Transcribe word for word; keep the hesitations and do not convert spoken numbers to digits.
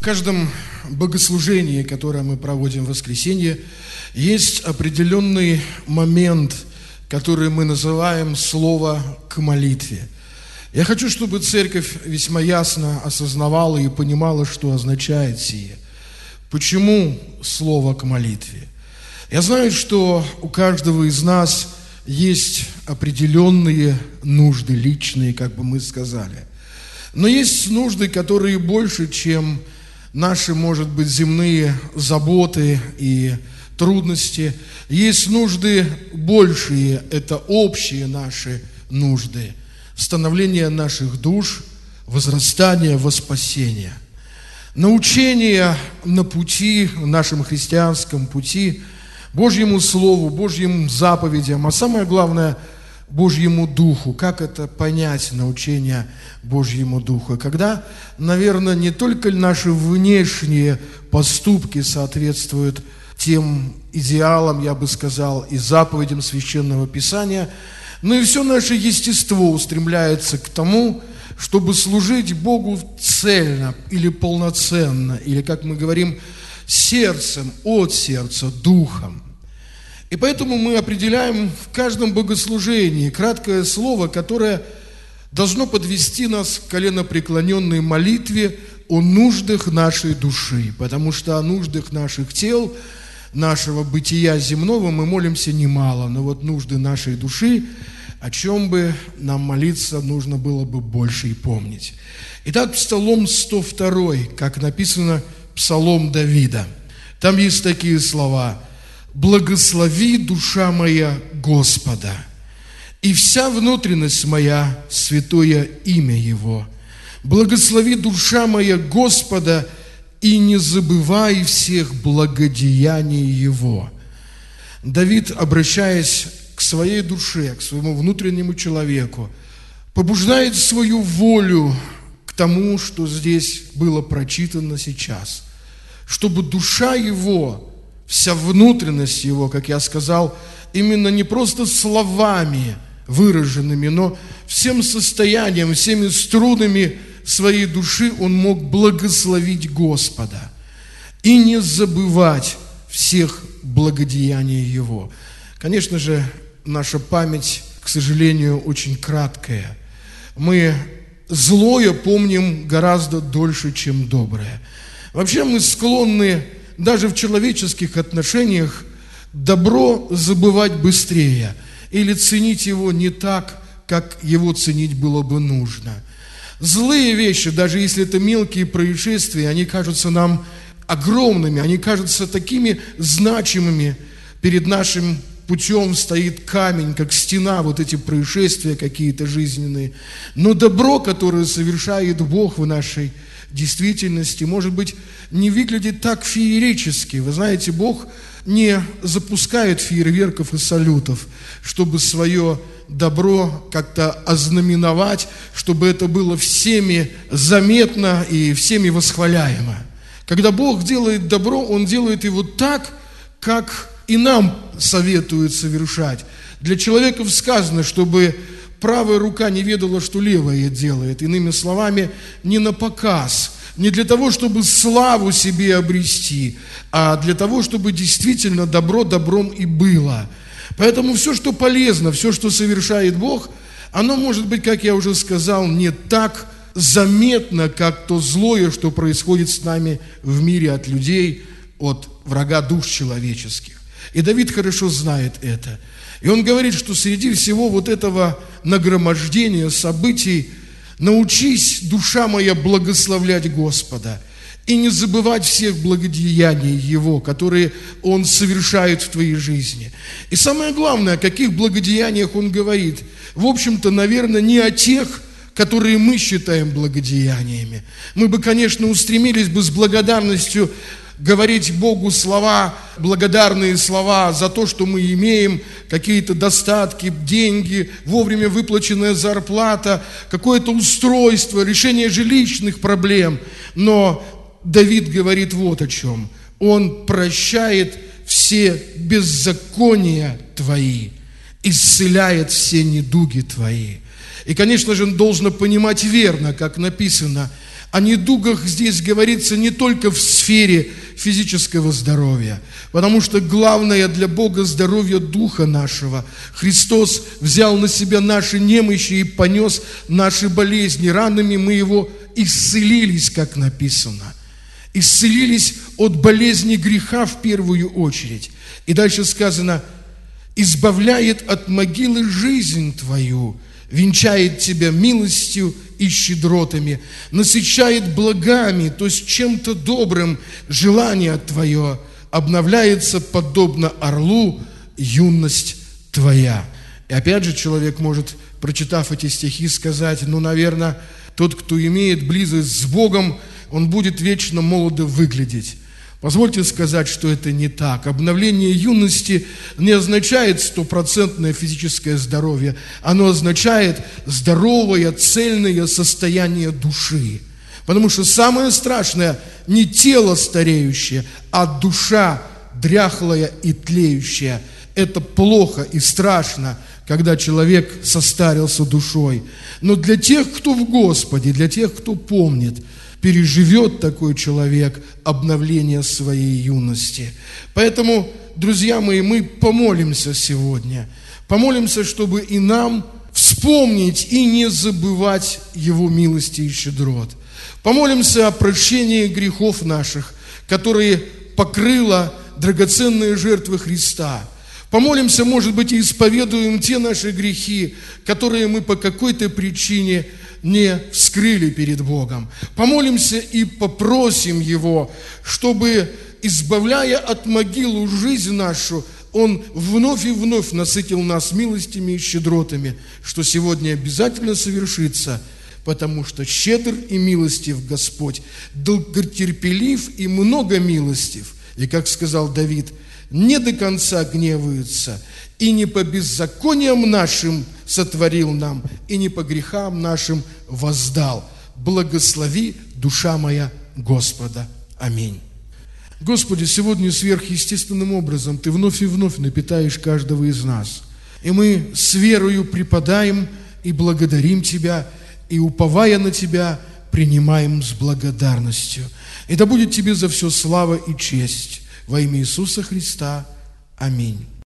каждом богослужении, которое мы проводим в воскресенье, есть определенный момент, который мы называем «слово к молитве». Я хочу, чтобы церковь весьма ясно осознавала и понимала, что означает сие. Почему слово к молитве? Я знаю, что у каждого из нас есть определенные нужды личные, как бы мы сказали. Но есть нужды, которые больше, чем наши, может быть, земные заботы и трудности. Есть нужды большие, это общие наши нужды. Становление наших душ, возрастание во спасение. Научение на пути, в нашем христианском пути, Божьему Слову, Божьим заповедям, а самое главное, Божьему Духу. Как это понять, научение Божьему Духу? Когда, наверное, не только наши внешние поступки соответствуют тем идеалам, я бы сказал, и заповедям Священного Писания, но и все наше естество устремляется к тому, чтобы служить Богу цельно или полноценно, или, как мы говорим, сердцем, от сердца, духом. И поэтому мы определяем в каждом богослужении краткое слово, которое должно подвести нас к коленопреклоненной молитве о нуждах нашей души, потому что о нуждах наших тел, нашего бытия земного мы молимся немало, но вот нужды нашей души, о чем бы нам молиться, нужно было бы больше и помнить. Итак, Псалом сто два, как написано, Псалом Давида. Там есть такие слова: «Благослови, душа моя, Господа, и вся внутренность моя, святое имя Его. Благослови, душа моя, Господа, и не забывай всех благодеяний Его». Давид, обращаясь к своей душе, к своему внутреннему человеку, побуждает свою волю к тому, что здесь было прочитано сейчас, чтобы душа его, вся внутренность его, как я сказал, именно не просто словами выраженными, но всем состоянием, всеми струнами своей души он мог благословить Господа и не забывать всех благодеяний Его. Конечно же, наша память, к сожалению, очень краткая. Мы злое помним гораздо дольше, чем доброе. Вообще мы склонны даже в человеческих отношениях добро забывать быстрее или ценить его не так, как его ценить было бы нужно. Злые вещи, даже если это мелкие происшествия, они кажутся нам огромными, они кажутся такими значимыми. Перед нашим путем стоит камень, как стена, вот эти происшествия какие-то жизненные. Но добро, которое совершает Бог в нашей действительности, может быть, не выглядит так феерически. Вы знаете, Бог не запускает фейерверков и салютов, чтобы свое добро как-то ознаменовать, чтобы это было всеми заметно и всеми восхваляемо. Когда Бог делает добро, Он делает его так, как и нам советуют совершать. Для человека сказано, чтобы правая рука не ведала, что левая делает. Иными словами, не на показ, не для того, чтобы славу себе обрести, а для того, чтобы действительно добро добром и было. Поэтому все, что полезно, все, что совершает Бог, оно может быть, как я уже сказал, не так заметно, как то злое, что происходит с нами в мире от людей, от врага душ человеческих. И Давид хорошо знает это. И он говорит, что среди всего вот этого нагромождения событий научись, душа моя, благословлять Господа и не забывать всех благодеяний Его, которые Он совершает в твоей жизни. И самое главное, о каких благодеяниях Он говорит, в общем-то, наверное, не о тех, которые мы считаем благодеяниями. Мы бы, конечно, устремились бы с благодарностью говорить Богу слова, благодарные слова за то, что мы имеем, какие-то достатки, деньги, вовремя выплаченная зарплата, какое-то устройство, решение жилищных проблем. Но Давид говорит вот о чем. Он прощает все беззакония твои, исцеляет все недуги твои. И, конечно же, он должен понимать верно, как написано: О недугах здесь говорится не только в сфере физического здоровья, потому что главное для Бога здоровье духа нашего. Христос взял на себя наши немощи и понес наши болезни. Ранами мы Его исцелились, как написано. Исцелились от болезни греха в первую очередь. И дальше сказано: избавляет от могилы жизнь твою, венчает тебя милостью и щедротами, насыщает благами, то есть чем-то добрым, желание твое, обновляется подобно орлу юность твоя. И опять же человек может, прочитав эти стихи, сказать: ну, наверное, тот, кто имеет близость с Богом, он будет вечно молодо выглядеть. Позвольте сказать, что это не так. Обновление юности не означает стопроцентное физическое здоровье. Оно означает здоровое, цельное состояние души. Потому что самое страшное не тело стареющее, а душа дряхлая и тлеющая. Это плохо и страшно, когда человек состарился душой. Но для тех, кто в Господе, для тех, кто помнит, переживет такой человек обновление своей юности. Поэтому, друзья мои, мы помолимся сегодня. Помолимся, чтобы и нам вспомнить и не забывать Его милости и щедрот. Помолимся о прощении грехов наших, которые покрыла драгоценные жертвы Христа. Помолимся, может быть, и исповедуем те наши грехи, которые мы по какой-то причине не вскрыли перед Богом. Помолимся и попросим Его, чтобы, избавляя от могилы жизнь нашу, Он вновь и вновь насытил нас милостями и щедротами, что сегодня обязательно совершится, потому что щедр и милостив Господь, долготерпелив и много милостив. И, как сказал Давид, не до конца гневается, и не по беззакониям нашим сотворил нам, и не по грехам нашим воздал. Благослови, душа моя, Господа. Аминь. Господи, сегодня сверхъестественным образом Ты вновь и вновь напитаешь каждого из нас. И мы с верою преподаем и благодарим Тебя, и, уповая на Тебя, принимаем с благодарностью. И да будет Тебе за все слава и честь. Во имя Иисуса Христа. Аминь.